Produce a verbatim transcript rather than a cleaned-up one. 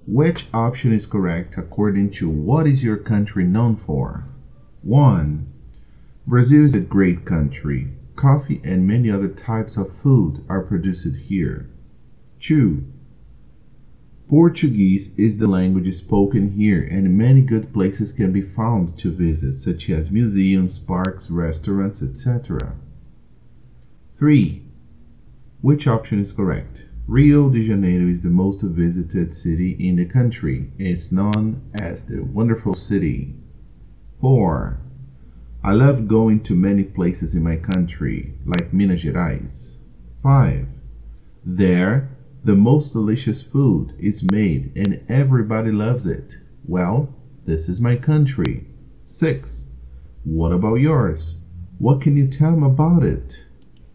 Which option is correct according to what is your country known for? one. Brazil is a great country. Coffee and many other types of food are produced here. two. Portuguese is the language spoken here, and many good places can be found to visit, such as museums, parks, restaurants, et cetera. three. Which option is correct? Rio de Janeiro is the most visited city in the country. It's known as the Wonderful City. four. I love going to many places in my country, like Minas Gerais. five. There, the most delicious food is made and everybody loves it. Well, this is my country. six. What about yours? What can you tell me about it?